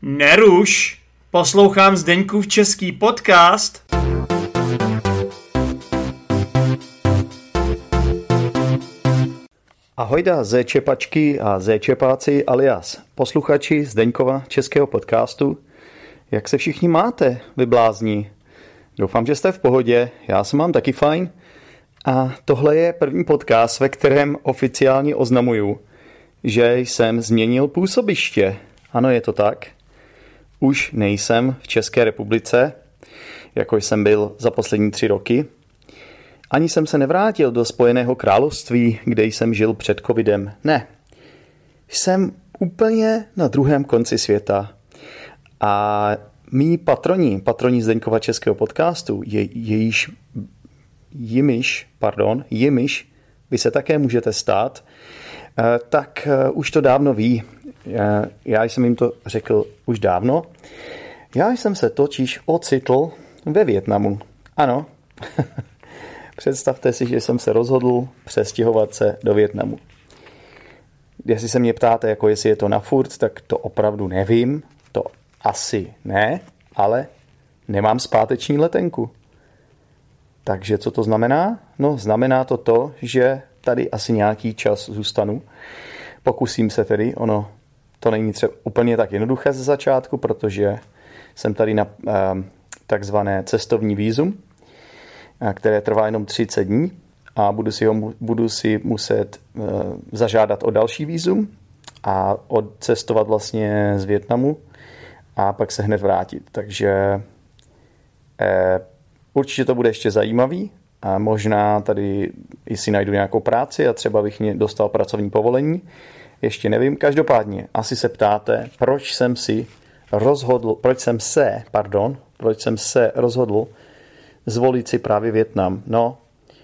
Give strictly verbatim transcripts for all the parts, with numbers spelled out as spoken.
Neruš, poslouchám Zdeňkův český podcast. Ahojda zéčepačky a zéčepáci alias posluchači Zdeňkova českého podcastu. Jak se všichni máte, vy blázni? Doufám, že jste v pohodě, já se mám taky fajn. A tohle je první podcast, ve kterém oficiálně oznamuju, že jsem změnil působiště. Ano, je to tak. Už nejsem v České republice, jako jsem byl za poslední tři roky. Ani jsem se nevrátil do Spojeného království, kde jsem žil před covidem. Ne. Jsem úplně na druhém konci světa. A mý patroni, patroni Zdeňkova českého podcastu, je, jejíž, jimiž, pardon, jimiž, vy se také můžete stát, tak už to dávno ví. Já jsem jim to řekl už dávno. Já jsem se totiž ocitl ve Vietnamu. Ano. Představte si, že jsem se rozhodl přestěhovat se do Vietnamu. Jestli se mě ptáte, jako jestli je to na furt, tak to opravdu nevím. To asi ne, ale nemám zpáteční letenku. Takže co to znamená? No, znamená to to, že tady asi nějaký čas zůstanu. Pokusím se tedy, ono to není třeba úplně tak jednoduché ze začátku, protože jsem tady na eh, takzvané cestovní vízum, které trvá jenom třicet dní a budu si, ho, budu si muset eh, zažádat o další vízum a odcestovat vlastně z Vietnamu a pak se hned vrátit. Takže eh, určitě to bude ještě zajímavý a možná tady i si najdu nějakou práci a třeba bych dostal pracovní povolení. Ještě nevím. Každopádně asi se ptáte, proč jsem si rozhodl, proč jsem se, pardon, proč jsem se rozhodl zvolit si právě Vietnam. No,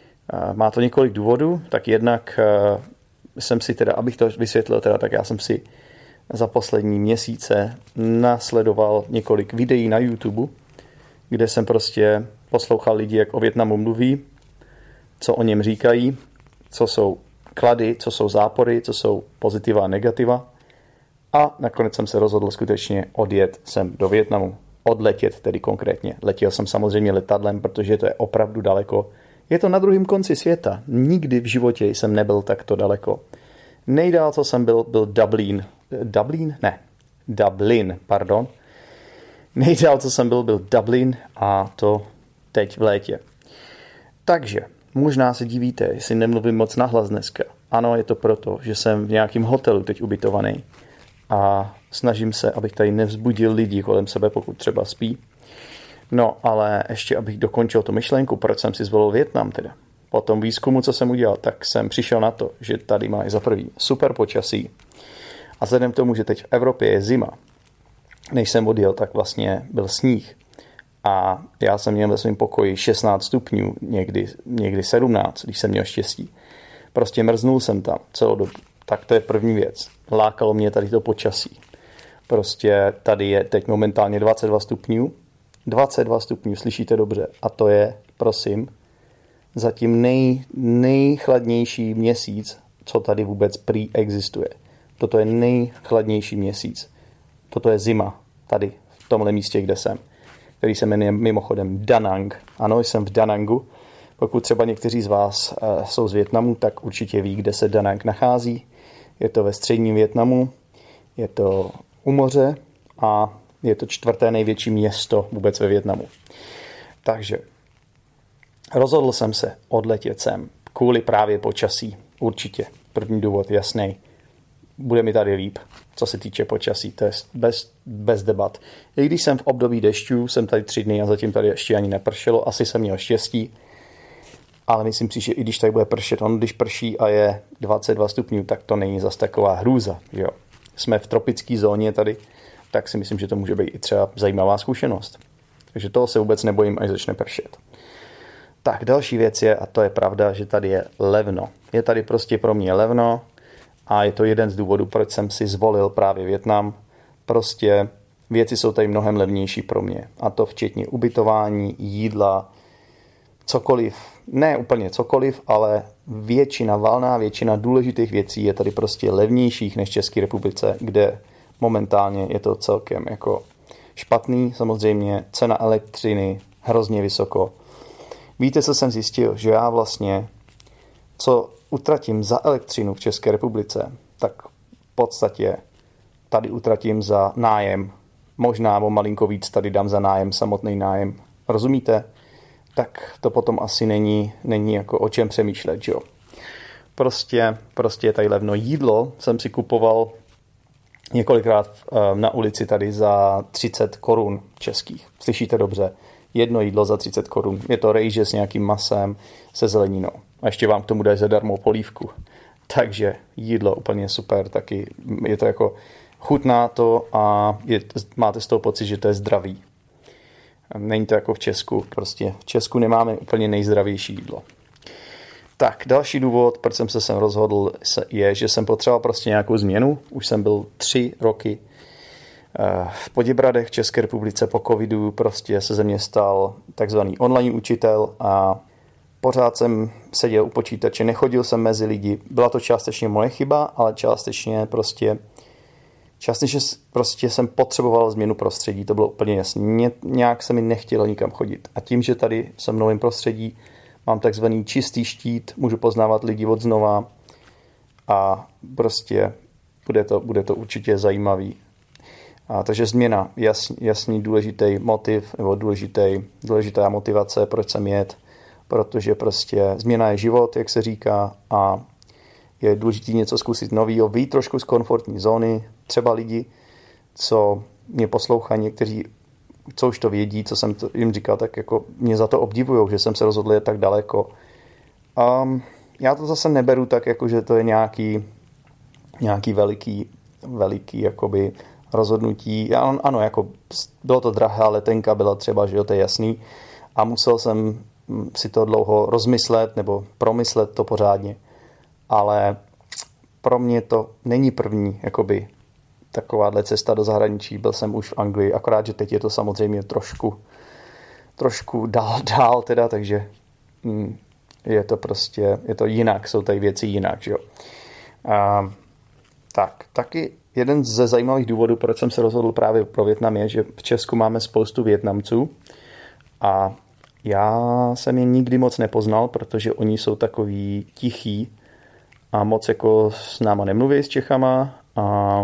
má to několik důvodů, tak jednak jsem si teda, abych to vysvětlil, teda, tak já jsem si za poslední měsíce nasledoval několik videí na YouTube, kde jsem prostě poslouchal lidi, jak o Vietnamu mluví, co o něm říkají, co jsou klady, co jsou zápory, co jsou pozitiva a negativa. A nakonec jsem se rozhodl skutečně odjet sem do Vietnamu. Odletět tedy konkrétně. Letěl jsem samozřejmě letadlem, protože to je opravdu daleko. Je to na druhém konci světa. Nikdy v životě jsem nebyl takto daleko. Nejdál, co jsem byl, byl Dublin. Dublin? Ne. Dublin, pardon. Nejdál, co jsem byl, byl Dublin a to teď v létě. Takže možná se divíte, jestli nemluvím moc nahlas dneska. Ano, je to proto, že jsem v nějakém hotelu teď ubytovaný a snažím se, abych tady nevzbudil lidi kolem sebe, pokud třeba spí. No, ale ještě abych dokončil tu myšlenku, proč jsem si zvolil Vietnam teda. Po tom výzkumu, co jsem udělal, tak jsem přišel na to, že tady má i za prvý super počasí. A vzhledem k tomu, že teď v Evropě je zima, než jsem odjel, tak vlastně byl sníh. A já jsem měl ve svém pokoji šestnáct stupňů, někdy, někdy sedmnáct, když jsem měl štěstí. Prostě mrznul jsem tam celou dobu. Tak to je první věc. Lákalo mě tady to počasí. Prostě tady je teď momentálně dvacet dva stupňů. dvacet dva stupňů, slyšíte dobře. A to je, prosím, zatím nej, nejchladnější měsíc, co tady vůbec prý existuje. Toto je nejchladnější měsíc. Toto je zima tady, v tomhle místě, kde jsem. Který se jmenuje mimochodem Da Nang. Ano, jsem v Da Nangu. Pokud třeba někteří z vás uh, jsou z Vietnamu, tak určitě ví, kde se Da Nang nachází. Je to ve středním Vietnamu, je to u moře a je to čtvrté největší město vůbec ve Vietnamu. Takže rozhodl jsem se odletět sem kvůli právě počasí. Určitě. První důvod jasný. Bude mi tady líp, co se týče počasí. To je bez, bez debat. I když jsem v období dešťů, jsem tady tři dny a zatím tady ještě ani nepršelo. Asi jsem měl štěstí. Ale myslím si, že i když tady bude pršet, on když prší a je dvacet dva stupňů, tak to není zas taková hrůza. Jo. Jsme v tropické zóně tady, tak si myslím, že to může být i třeba zajímavá zkušenost. Takže toho se vůbec nebojím, až začne pršet. Tak další věc je, a to je pravda, že tady je levno. Je tady prostě pro mě levno a je to jeden z důvodů, proč jsem si zvolil právě Vietnam. Prostě věci jsou tady mnohem levnější pro mě. A to včetně ubytování, jídla, cokoliv, ne úplně cokoliv, ale většina, valná většina důležitých věcí je tady prostě levnějších než v České republice, kde momentálně je to celkem jako špatný. Samozřejmě cena elektřiny hrozně vysoko. Víte, co jsem zjistil? Že já vlastně, co utratím za elektřinu v České republice, tak v podstatě tady utratím za nájem. Možná o malinko víc tady dám za nájem, samotný nájem. Rozumíte? Tak to potom asi není, není jako o čem přemýšlet, jo. Prostě, prostě je tady levno. Jídlo jsem si kupoval několikrát na ulici tady za třicet korun českých. Slyšíte dobře? Jedno jídlo za třicet korun. Je to rejže s nějakým masem, se zeleninou. A ještě vám k tomu dají zadarmo polívku. Takže jídlo úplně super. Taky je to jako chutná to a je, máte z toho pocit, že to je zdravý. Není to jako v Česku. Prostě v Česku nemáme úplně nejzdravější jídlo. Tak, další důvod, proč jsem se sem rozhodl, je, že jsem potřeboval prostě nějakou změnu. Už jsem byl tři roky v Poděbradech v České republice po covidu. Prostě se ze mě stal takzvaný online učitel a pořád jsem seděl u počítače, nechodil jsem mezi lidi. Byla to částečně moje chyba, ale částečně prostě částečně prostě jsem potřeboval změnu prostředí, to bylo úplně jasné. Nějak se mi nechtělo nikam chodit. A tím, že tady jsem v novém prostředí, mám takzvaný čistý štít, můžu poznávat lidi od znova a prostě bude to, bude to určitě zajímavý. A takže změna, jasný, jasný důležitý motiv, nebo důležitý, důležitá motivace, proč jsem jet, protože prostě změna je život, jak se říká, a je důležité něco zkusit novýho, vyjít trošku z komfortní zóny, třeba lidi, co mě poslouchají, někteří, co už to vědí, co jsem to jim říkal, tak jako mě za to obdivujou, že jsem se rozhodl jet tak daleko. Um, já to zase neberu tak, jako že to je nějaký, nějaký veliký, veliký jakoby rozhodnutí. Já, ano, jako bylo to drahá letenka, byla třeba, že jo, to je jasný. A musel jsem si to dlouho rozmyslet nebo promyslet to pořádně. Ale pro mě to není první, jakoby takováhle cesta do zahraničí. Byl jsem už v Anglii, akorát, že teď je to samozřejmě trošku, trošku dál, dál teda, takže hm, je to prostě, je to jinak, jsou tady věci jinak, že jo. A, tak, taky jeden ze zajímavých důvodů, proč jsem se rozhodl právě pro Vietnam, je, že v Česku máme spoustu Vietnamců a já jsem je nikdy moc nepoznal, protože oni jsou takový tichý a moc jako s náma nemluví s Čechama a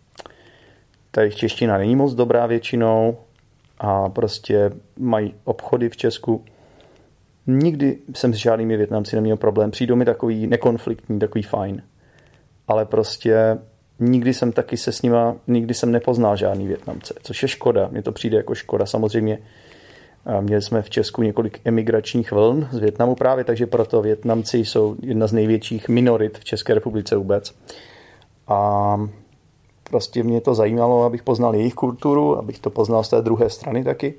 tady čeština není moc dobrá většinou a prostě mají obchody v Česku. Nikdy jsem s žádnými Vietnamci neměl problém. Přijdou mi takový nekonfliktní, takový fajn. Ale prostě nikdy jsem taky se s nima, nikdy jsem nepoznal žádný Vietnamce, což je škoda. Mně to přijde jako škoda. Samozřejmě měli jsme v Česku několik emigračních vln z Vietnamu právě, takže proto Vietnamci jsou jedna z největších minorit v České republice vůbec. A prostě mě to zajímalo, abych poznal jejich kulturu, abych to poznal z té druhé strany taky.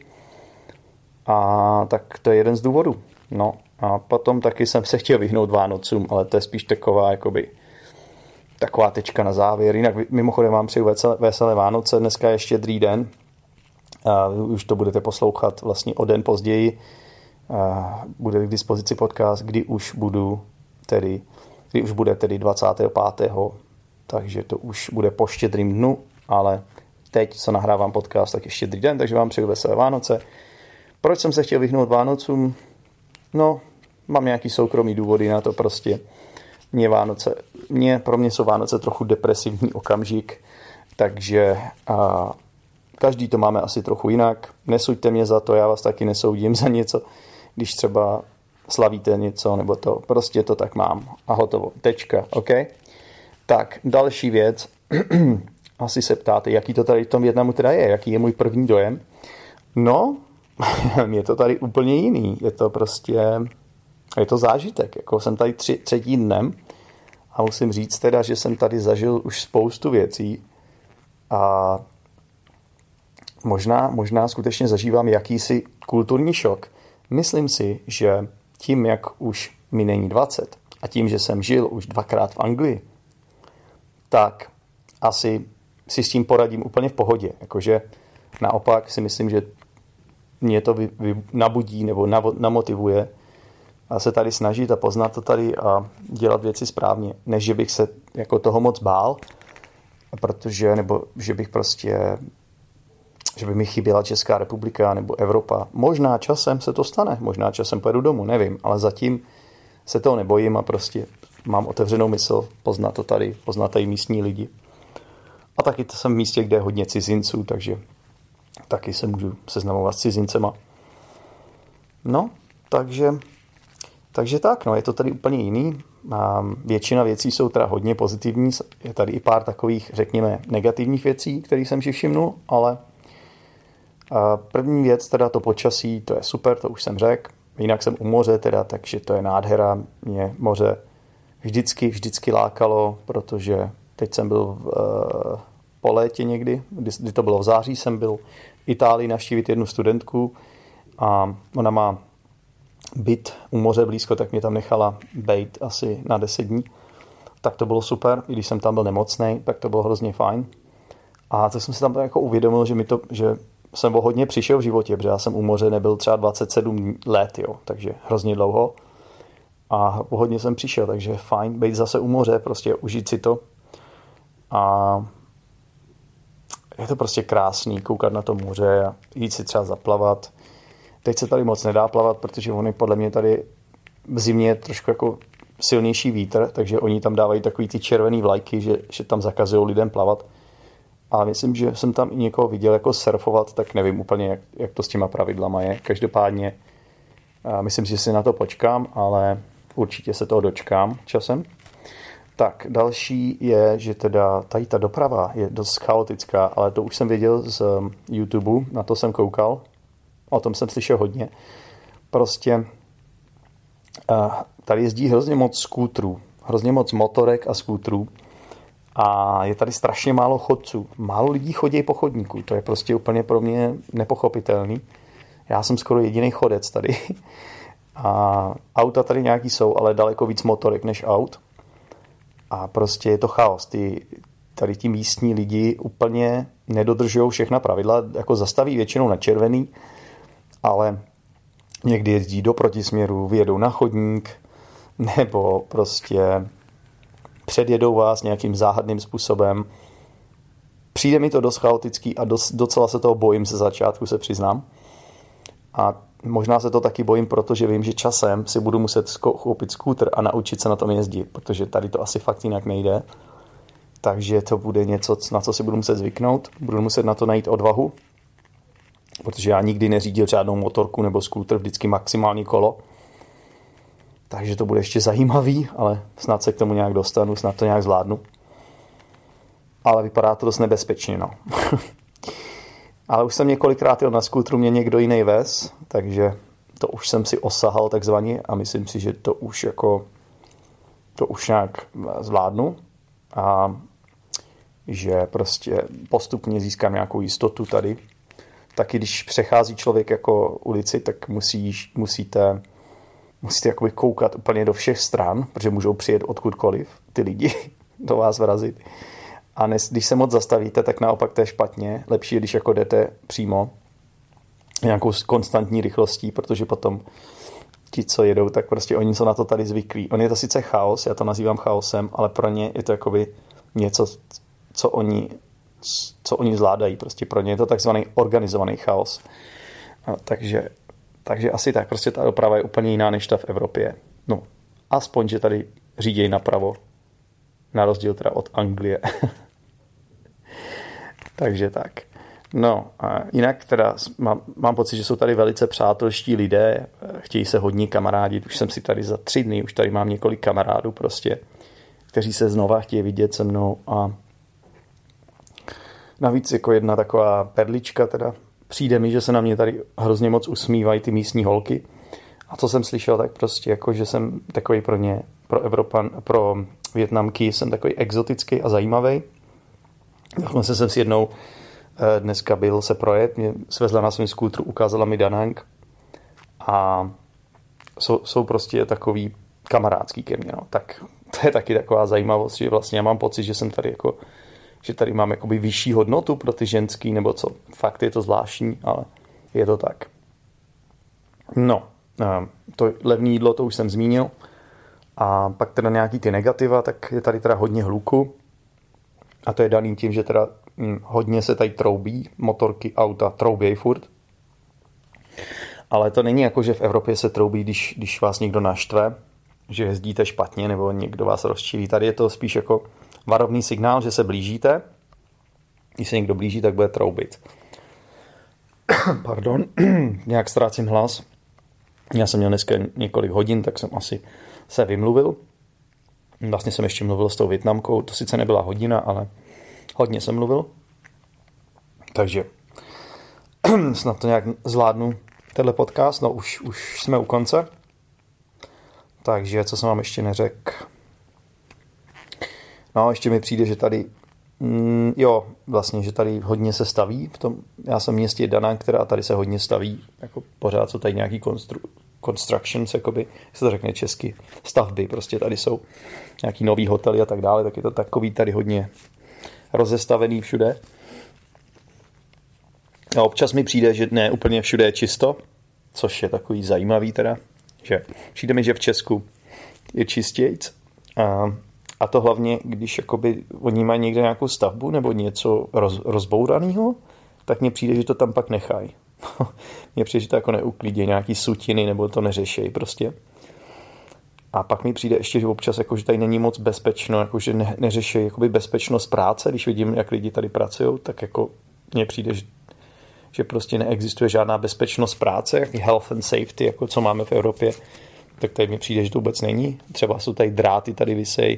A tak to je jeden z důvodů. No a potom taky jsem se chtěl vyhnout Vánocům, ale to je spíš taková, jakoby, taková tečka na závěr. Jinak mimochodem vám přeju veselé, veselé Vánoce, dneska je Štědrý den. A už to budete poslouchat vlastně o den později. A bude k dispozici podcast, kdy už budu tedy, kdy už bude tedy dvacátého pátého Takže to už bude po Štědrým dnu, ale teď, co nahrávám podcast, tak je Štědrý den, takže vám přeju veselé Vánoce. Proč jsem se chtěl vyhnout Vánocům? No, mám nějaký soukromý důvody na to prostě. Mě Vánoce, mě, pro mě jsou Vánoce trochu depresivní okamžik, takže a, každý to máme asi trochu jinak. Nesuďte mě za to, já vás taky nesoudím za něco, když třeba slavíte něco, nebo to, prostě to tak mám. A hotovo, tečka, ok? Tak, další věc. Asi se ptáte, jaký to tady v tom Vietnamu teda je, jaký je můj první dojem. No, je to tady úplně jiný. Je to prostě, je to zážitek. Jako jsem tady tři, třetí dnem a musím říct teda, že jsem tady zažil už spoustu věcí a možná, možná skutečně zažívám jakýsi kulturní šok. Myslím si, že tím, jak už mi není dvacet a tím, že jsem žil už dvakrát v Anglii, tak asi si s tím poradím úplně v pohodě. Jakože naopak si myslím, že mě to vy, vy, nabudí nebo nav, namotivuje a se tady snažit a poznat to tady a dělat věci správně. Než že bych se jako toho moc bál, protože, nebo že bych prostě, že by mi chyběla Česká republika nebo Evropa. Možná časem se to stane, možná časem pojedu domů, nevím, ale zatím se toho nebojím a prostě mám otevřenou mysl poznat to tady, poznat tady místní lidi. A taky to jsem v místě, kde je hodně cizinců, takže taky se můžu seznamovat s cizincema. No, takže, takže tak, no, je to tady úplně jiný. A většina věcí jsou teda hodně pozitivní, je tady i pár takových, řekněme, negativních věcí, které jsem si všimnul, ale první věc, teda to počasí, to je super, to už jsem řekl. Jinak jsem u moře teda, takže to je nádhera. Mě moře vždycky, vždycky lákalo, protože teď jsem byl v, uh, po létě někdy, kdy, kdy to bylo v září, jsem byl v Itálii navštívit jednu studentku a ona má byt u moře blízko, tak mě tam nechala bejt asi na deset dní. Tak to bylo super, i když jsem tam byl nemocnej, tak to bylo hrozně fajn. A to jsem si tam jako uvědomil, že mi to, že jsem o hodně přišel v životě, protože já jsem u moře nebyl třeba dvacet sedm let, jo, takže hrozně dlouho. A o hodně jsem přišel, takže je fajn být zase u moře, prostě užít si to. A je to prostě krásný koukat na to moře a jít si třeba zaplavat. Teď se tady moc nedá plavat, protože oni podle mě tady v zimě je trošku jako silnější vítr, takže oni tam dávají takový ty červený vlajky, že, že tam zakazují lidem plavat. A myslím, že jsem tam i někoho viděl jako surfovat, tak nevím úplně, jak, jak to s těma pravidlama je. Každopádně myslím si, že si na to počkám, ale určitě se toho dočkám časem. Tak další je, že teda tady ta doprava je dost chaotická, ale to už jsem věděl z YouTube, na to jsem koukal, o tom jsem slyšel hodně. Prostě tady jezdí hrozně moc skútrů, hrozně moc motorek a skútrů a je tady strašně málo chodců. Málo lidí chodí po chodníku, to je prostě úplně pro mě nepochopitelný. Já jsem skoro jediný chodec tady. A auta tady nějaký jsou, ale daleko víc motorek než aut. A prostě je to chaos. Ty, tady ti místní lidi úplně nedodržují všechna pravidla, jako zastaví většinou na červený, ale někdy jezdí do protisměru, vyjedou na chodník, nebo prostě předjedou vás nějakým záhadným způsobem. Přijde mi to dost chaotický a dost, docela se toho bojím ze začátku, se přiznám. A možná se to taky bojím, protože vím, že časem si budu muset koupit skútr a naučit se na tom jezdit, protože tady to asi fakt jinak nejde. Takže to bude něco, na co si budu muset zvyknout. Budu muset na to najít odvahu, protože já nikdy neřídil žádnou motorku nebo skútr, vždycky maximální kolo. Takže to bude ještě zajímavý, ale snad se k tomu nějak dostanu, snad to nějak zvládnu. Ale vypadá to dost nebezpečně, no. Ale už jsem několikrát jel na skútru, mě někdo jiný vez, takže to už jsem si osahal takzvaně a myslím si, že to už jako to už nějak zvládnu a že prostě postupně získám nějakou jistotu tady. Taky když přechází člověk jako ulici, tak musíš, musíte, musíte jakoby koukat úplně do všech stran, protože můžou přijet odkudkoliv ty lidi do vás vrazit. A nes, když se moc zastavíte, tak naopak to je špatně. Lepší je, když jako jdete přímo nějakou konstantní rychlostí, protože potom ti, co jedou, tak prostě oni jsou na to tady zvyklí. On je to sice chaos, já to nazývám chaosem, ale pro ně je to jakoby něco, co oni, co oni zvládají. Prostě pro ně je to takzvaný organizovaný chaos. A takže, takže asi tak. Prostě ta doprava je úplně jiná, než ta v Evropě. No, aspoň, že tady řídějí napravo. Na rozdíl teda od Anglie. Takže tak. No, a jinak teda mám, mám pocit, že jsou tady velice přátelští lidé, chtějí se hodně kamarádit. Už jsem si tady za tři dny, už tady mám několik kamarádů prostě, kteří se znova chtějí vidět se mnou a navíc jako jedna taková perlička teda. Přijde mi, že se na mě tady hrozně moc usmívají ty místní holky. A co jsem slyšel, tak prostě jako, že jsem takový pro ně, pro Evropan, pro Vietnamky jsem takový exotický a zajímavý. Dokonce jsem si jednou dneska byl se projet, mě svezla na svém skútru, ukázala mi Da Nang a jsou, jsou prostě takový kamarádský ke mně. No. Tak to je taky taková zajímavost, že vlastně já mám pocit, že jsem tady jako, že tady mám jakoby vyšší hodnotu pro ty ženský, nebo co. Fakt je to zvláštní, ale je to tak. No, to levné jídlo, to už jsem zmínil. A pak teda nějaký ty negativa, tak je tady teda hodně hluku. A to je daný tím, že teda hm, hodně se tady troubí, motorky, auta troubějí furt. Ale to není jako, že v Evropě se troubí, když, když vás někdo naštve, že jezdíte špatně nebo někdo vás rozčílí. Tady je to spíš jako varovný signál, že se blížíte. Když se někdo blíží, tak bude troubit. Pardon, nějak ztrácím hlas. Já jsem měl dneska několik hodin, tak jsem asi se vymluvil. Vlastně jsem ještě mluvil s tou Vietnamkou. To sice nebyla hodina, ale hodně jsem mluvil. Takže snad to nějak zvládnu, tenhle podcast. No už, už jsme u konce. Takže co jsem vám ještě neřekl. No ještě mi přijde, že tady mm, jo, vlastně, že tady hodně se staví. V tom, já jsem v městě Danang, která tady se hodně staví. Jako pořád jsou tady nějaký konstru, constructions, jakoby, jak se to řekne česky, stavby. Prostě tady jsou nějaký nový hotely a tak dále. Tak je to takový tady hodně rozestavený všude. A občas mi přijde, že ne úplně všude je čisto, což je takový zajímavý teda. Že přijde mi, že v Česku je čistějc. A, a to hlavně, když jakoby oni mají někde nějakou stavbu nebo něco roz, rozbouraného, tak mně přijde, že to tam pak nechají. Mně přijde, že to jako neuklidí nějaký sutiny nebo to neřešejí prostě. A pak mi přijde ještě, že občas jako, že tady není moc bezpečno, jako, že ne, neřeší jakoby bezpečnost práce. Když vidím, jak lidi tady pracují, tak jako mně přijde, že že prostě neexistuje žádná bezpečnost práce, jaký health and safety, jako co máme v Evropě, tak tady mi přijde, že to vůbec není. Třeba jsou tady dráty, tady visej,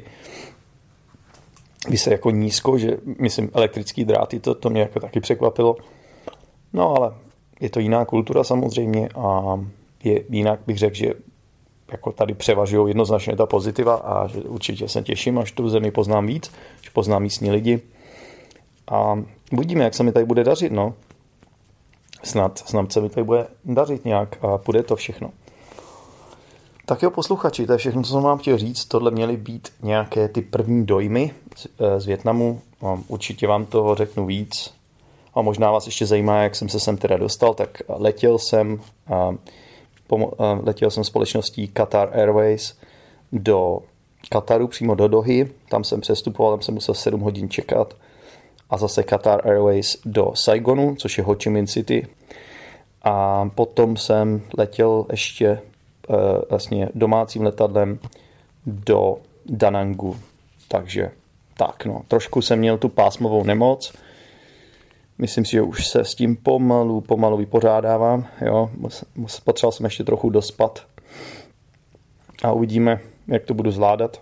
visej jako nízko, že myslím elektrický dráty, to, to mě jako taky překvapilo. No ale je to jiná kultura samozřejmě a je, jinak bych řekl, že jako tady převažují jednoznačně ta pozitiva a že určitě se těším, až tu zemi poznám víc, že poznám místní lidi a uvidíme, jak se mi tady bude dařit, no. Snad, snad se mi tady bude dařit nějak a půjde to všechno. Tak jo, posluchači, to je všechno, co jsem vám chtěl říct. Tohle měly být nějaké ty první dojmy z, z Vietnamu. Určitě vám toho řeknu víc. A možná vás ještě zajímá, jak jsem se sem teda dostal. Tak letěl jsem, a, pomo- a letěl jsem společností Qatar Airways do Kataru, přímo do Dohy. Tam jsem přestupoval, tam jsem musel sedm hodin čekat. A zase Qatar Airways do Saigonu, což je Ho Chi Minh City. A potom jsem letěl ještě e, vlastně domácím letadlem do Danangu. Takže tak, no. Trošku jsem měl tu pásmovou nemoc. Myslím si, že už se s tím pomalu, pomalu vypořádávám. Jo. Potřeboval jsem ještě trochu dospat. A uvidíme, jak to budu zvládat.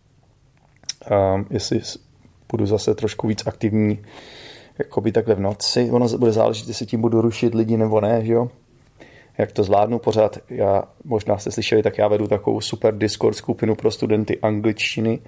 Um, jestli budu zase trošku víc aktivní, jakoby takhle v noci. Ono bude záležet, jestli tím budu rušit lidi nebo ne, že jo? Jak to zvládnu pořád. Já, možná jste slyšeli, tak já vedu takovou super Discord skupinu pro studenty angličtiny.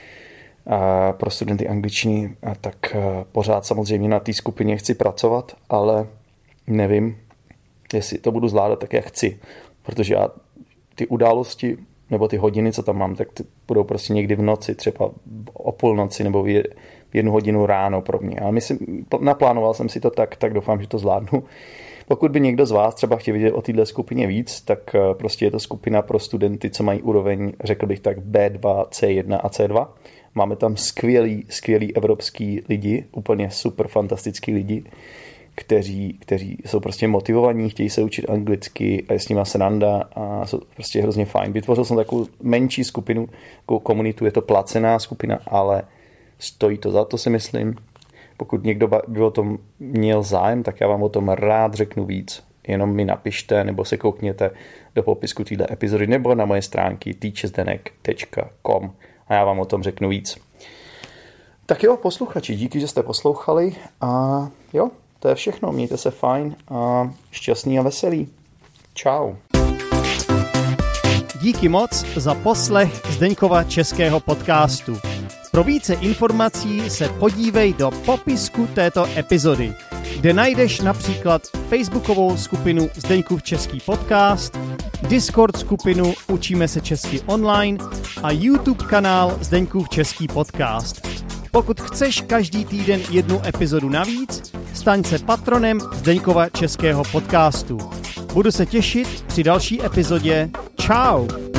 A pro studenty angličtiny, a tak pořád samozřejmě na té skupině chci pracovat, ale nevím, jestli to budu zvládat tak, jak chci. Protože já ty události nebo ty hodiny, co tam mám, tak ty budou prostě někdy v noci, třeba o půlnoci nebo v jednu hodinu ráno pro mě. Ale myslím, naplánoval jsem si to tak, tak doufám, že to zvládnu. Pokud by někdo z vás třeba chtěl vidět o této skupině víc, tak prostě je to skupina pro studenty, co mají úroveň, řekl bych tak, bé dva, cé jedna a cé dva. Máme tam skvělý, skvělý evropský lidi, úplně super fantastický lidi, kteří, kteří jsou prostě motivovaní, chtějí se učit anglicky a je s nima sranda a jsou prostě hrozně fajn. Vytvořil jsem takovou menší skupinu, takovou komunitu, je to placená skupina, ale stojí to za to, si myslím. Pokud někdo by o tom měl zájem, tak já vám o tom rád řeknu víc. Jenom mi napište nebo se koukněte do popisku této epizody nebo na moje stránky teachersdenek tečka com a já vám o tom řeknu víc. Tak jo, posluchači, díky, že jste poslouchali a jo, to je všechno. Mějte se fajn a šťastný a veselý. Čau. Díky moc za poslech Zdeňkova českého podcastu. Pro více informací se podívej do popisku této epizody, kde najdeš například facebookovou skupinu Zdeňkův český podcast, Discord skupinu Učíme se česky online a YouTube kanál Zdeňkův český podcast. Pokud chceš každý týden jednu epizodu navíc, staň se patronem Zdeňkova českého podcastu. Budu se těšit při další epizodě. Čau!